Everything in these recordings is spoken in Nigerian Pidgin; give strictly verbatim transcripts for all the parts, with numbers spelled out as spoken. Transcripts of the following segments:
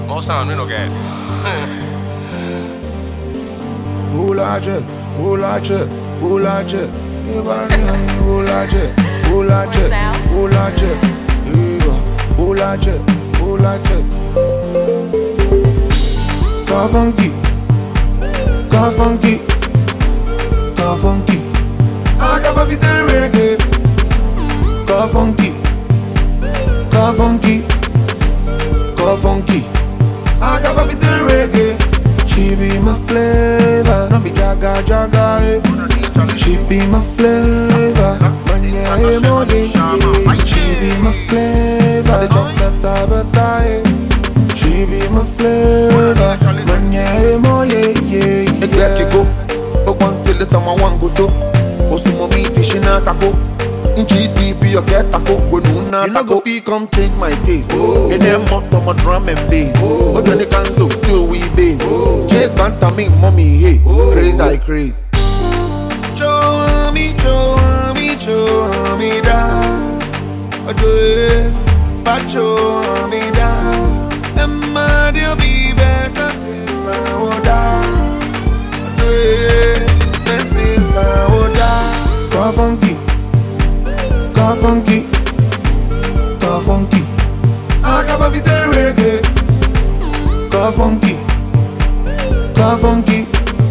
All sound, we no get. Ulaje, ulaje, ulaje. Ibani ami ulaje, ulaje, ulaje. Iba, ulaje, ulaje. Ka funky, ka funky, ka funky. Aga pa vita reggae. Ka funky, ka funky, ka funky. Aga pa vita reggae. She be my flavor, no be jaga jaga. Eh. She be my flavor, manya emoji. She be my flavor, the chocolate bata. Eh. She be my flavor, manya emoji. Egbe kiko, okwan sele tama wango to. Osumo mi tishina kako. Inchi deep you get tako. You no go feel come change my taste. Oh. And then more to my drum and bass. Oh. But when they cancel, still we bass. Oh. Jake Banta me mommy hey. Oh. Craze I craze. Show me, show me, show me down. Ojoe, but show me down. Emma dear be back as is oda. Ojoe, this is oda. Ka funky, ka funky, ka funky. Aga pa vita reggae. Ka funky, ka funky,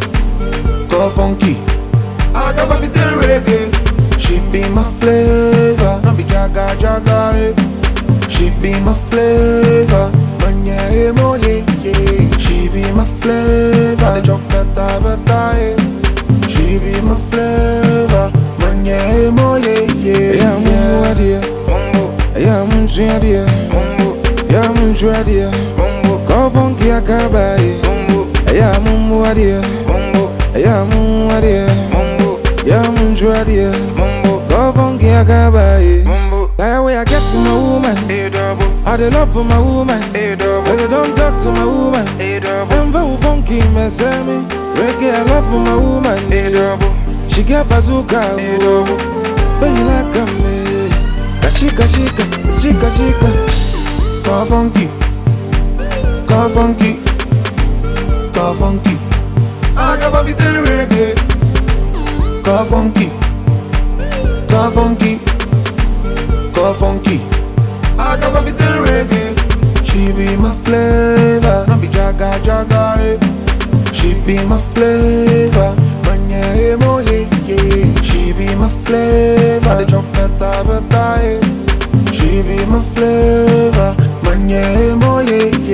ka funky. Aga pa vita reggae. She be my flavor, no be jaga jaga. Eh. She be my flavor, manya emoji. Yeah. She be my flavor, the chocolate bata. Eh. She be my flavor, manya emoji. Yeah, yeah, mumbo adia, mumbo, yeah, mumbo adia, mumbo, yeah, mumbo adia, mumbo. Ka funky akabaye, mumbo, yeah, mumbo adia, mumbo, yeah, mumbo adia, mumbo, yeah, mumbo adia, mumbo. Ka funky akabaye, mumbo. That way I get to my woman, a double. I dey love for my woman, a double. I don't talk to my woman, a double. I'm very funky, me say me. Reggae, I love for my woman, a double. She get bazooka, a double. But you like a me, kashika shika, shika shika. Ka funky, ka funky, ka funky. Aga pa vita reggae. Ka funky, ka funky, ka funky. Aga pa vita reggae. She be my flavor, no be jaga jaga. Eh. She be my flavor, manya emoji. Yeah. She be my flavor, the chocolate bata. Eh. She be my flavor, manya emoji.